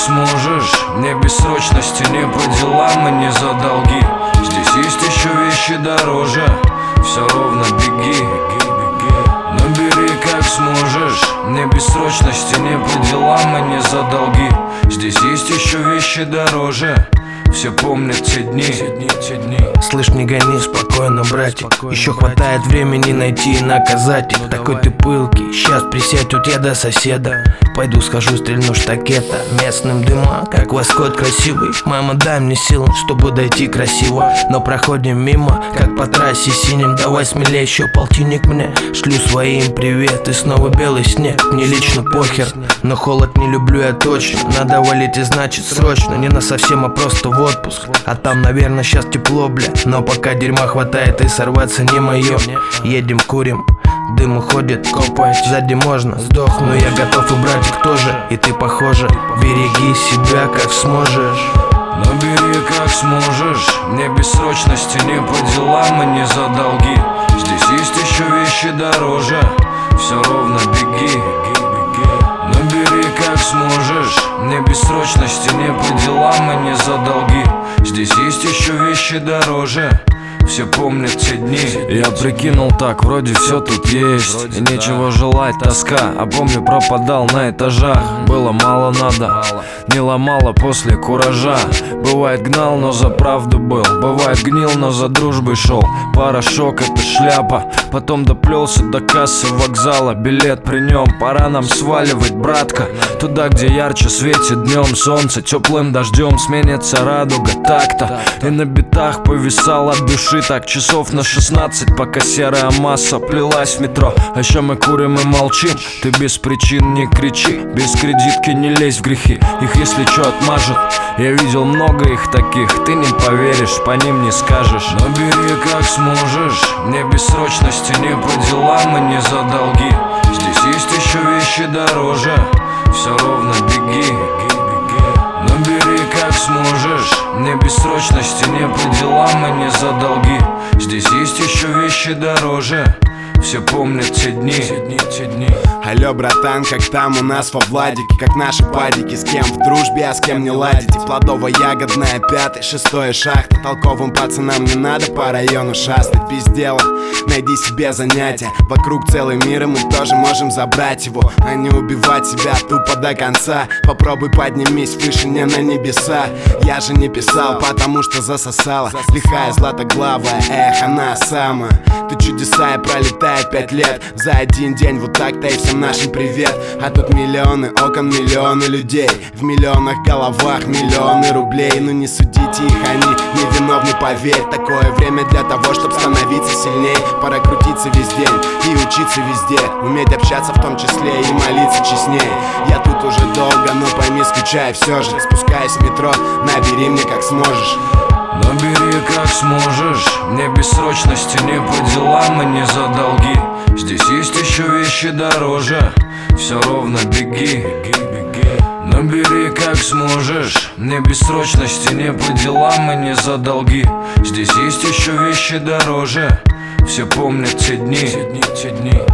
сможешь. Не без срочности, не по делам и не за долги. Здесь есть еще вещи дороже. Все ровно беги, но бери как сможешь. Не без срочности, не по делам и не за долги. Здесь есть еще вещи дороже. Все помнят те дни. Слышь, не гони, спокойно, братик. Еще хватает времени найти и наказать их. Такой ты пылкий, сейчас присядь, вот я до соседа. Пойду схожу, стрельну штакета местным дыма, как восход красивый. Мама, дай мне силы, чтобы дойти красиво. Но проходим мимо, как по трассе синим. Давай смелее, еще полтинник мне. Шлю своим привет, и снова белый снег. Мне лично похер, но холод не люблю я точно. Надо валить и значит срочно. Не на совсем, а просто в отпуск. А там, наверное, сейчас тепло, бля. Но пока дерьма хватает и сорваться не мое. Едем, курим, дым уходит, копать сзади можно, сдохну, я готов, и братик тоже. И ты, похоже, береги себя как сможешь. Но бери как сможешь. Не без срочности, не по делам и не за долги. Здесь есть еще вещи дороже. Все ровно беги, но бери как сможешь. Не без срочности, не по делам и не за долги. Здесь есть еще вещи дороже. Все помнят те дни. Я прикинул так, вроде все тут есть, и нечего желать, тоска. А помню, пропадал на этажах. Было мало надо, не ломало после куража. Бывает гнал, но за правду был. Бывает гнил, но за дружбой шел. Порошок — это шляпа. Потом доплелся до кассы вокзала. Билет при нем, пора нам сваливать, братка. Туда, где ярче светит днем солнце. Теплым дождем сменится радуга так-то. И на битах повисал от души так часов на 16, пока серая масса плелась в метро. А еще мы курим и молчим. Ты без причин не кричи, без кредитки не лезь в грехи. Их если что отмажут. Я видел много их таких, ты не поверишь, по ним не скажешь. Но бери как сможешь. Не без срочности, не по делам и не за долги. Здесь есть еще вещи дороже. Все ровно беги, но бери как сможешь. Не без срочности, не по делам и не за долги. Здесь есть еще вещи дороже. Все помнят те дни. Алло, братан, как там у нас во Владике? Как наши падики, с кем в дружбе, а с кем не ладите? Плодово-ягодная, 5-й, 6-й шахта. Толковым пацанам не надо по району шастать. Без дела, найди себе занятия. Вокруг целый мир, и мы тоже можем забрать его, а не убивать себя тупо до конца. Попробуй поднимись выше, не на небеса. Я же не писал, потому что засосала. Лихая, златоглавая, эх, она сама. Ты чудеса, и пролетает 5 лет за один день, вот так-то и всем нашим привет. А тут миллионы окон, миллионы людей, в миллионах головах миллионы рублей. Ну не судите их, они невиновны, поверь. Такое время для того, чтобы становиться сильней. Пора крутиться весь день и учиться везде, уметь общаться в том числе и молиться честнее. Я тут уже долго, но пойми, скучаю все же. Спускаясь в метро, набери мне как сможешь. Но бери как сможешь. Не без срочности, не по делам и не за долги. Здесь есть еще вещи дороже. Все ровно беги, но бери как сможешь. Не без срочности, не по делам и не за долги. Здесь есть еще вещи дороже. Все помнят те дни.